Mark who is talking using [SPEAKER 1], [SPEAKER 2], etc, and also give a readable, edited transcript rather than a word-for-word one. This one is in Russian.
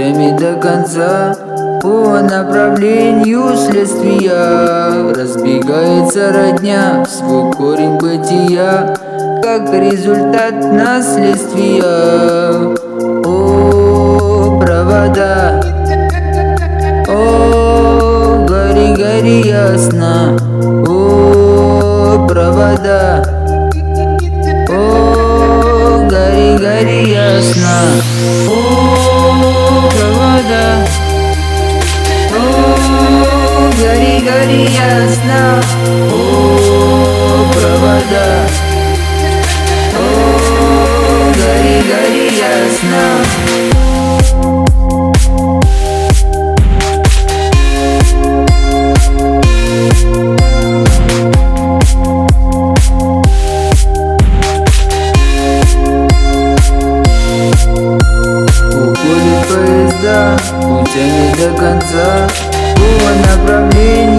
[SPEAKER 1] путями до конца. По направлению следствия разбегается родня в свой корень бытия, как результат наследствия. О, провода, о, гори, гори ясно. О, провода, о, гори, гори ясно. О, провода, о, гори, гори ясно. О, провода, о, гори, гори ясно. Уходит поезда путями до конца, по направлению